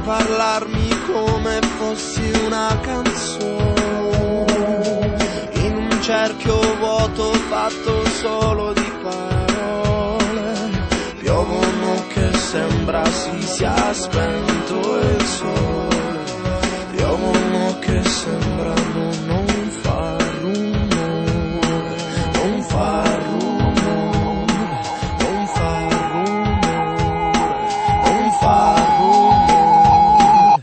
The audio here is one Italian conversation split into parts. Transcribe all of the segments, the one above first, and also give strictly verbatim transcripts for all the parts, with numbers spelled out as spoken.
parlarmi come fossi una canzone, in un cerchio vuoto fatto solo di parole. Piovono che sembra si sia spento il sole, piovono che sembrano non far rumore, non far rumore, non far rumore, non far rumore.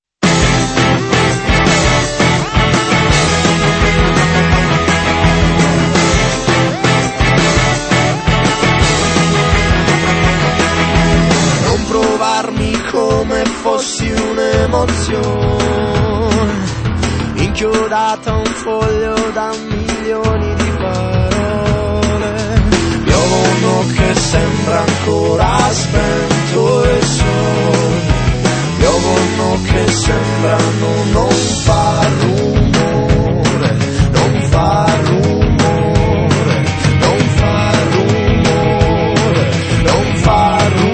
Non provarmi come fossi un'emozione, inchiodata a un foglio da milioni di parole. Piovono che sembra ancora spento il sole, piovono che sembrano non far rumore, non far rumore, non far rumore, non far rumore.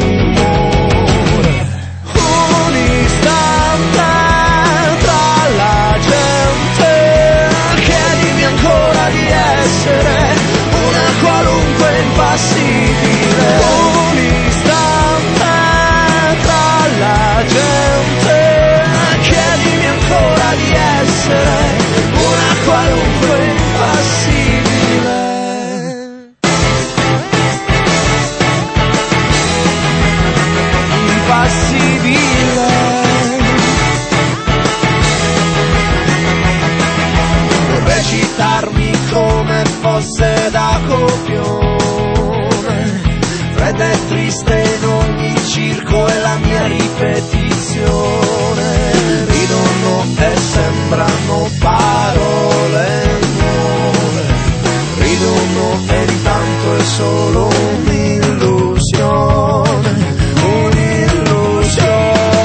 Un istante tra la gente, chiedimi ancora di essere una qualunque impassibile. Un istante tra la gente, chiedimi ancora di essere una qualunque impassibile. Impassibile. Vorrei citarmi come fosse da copione, fredda e triste in ogni circo è la mia ripetizione. Ridono e sembrano parole nuove, ridono e di tanto è solo un'illusione, un'illusione.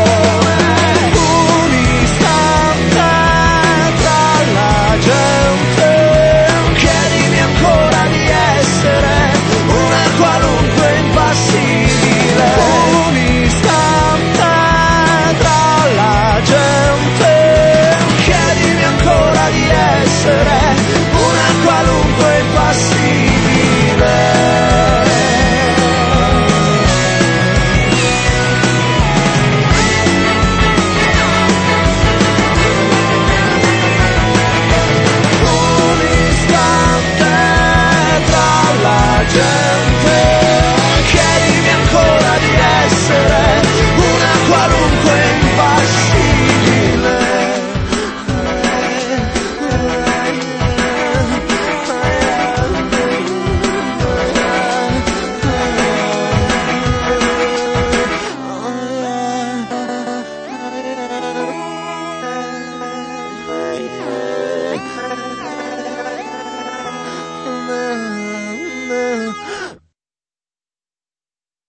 Un istante tra la gente, chiedimi ancora di essere una qualunque impassibile. Un istante tra la gente, chiedimi ancora di essere una qualunque impassibile. Un istante tra la gente, chiedimi ancora di essere una qualunque impassibile. Yeah.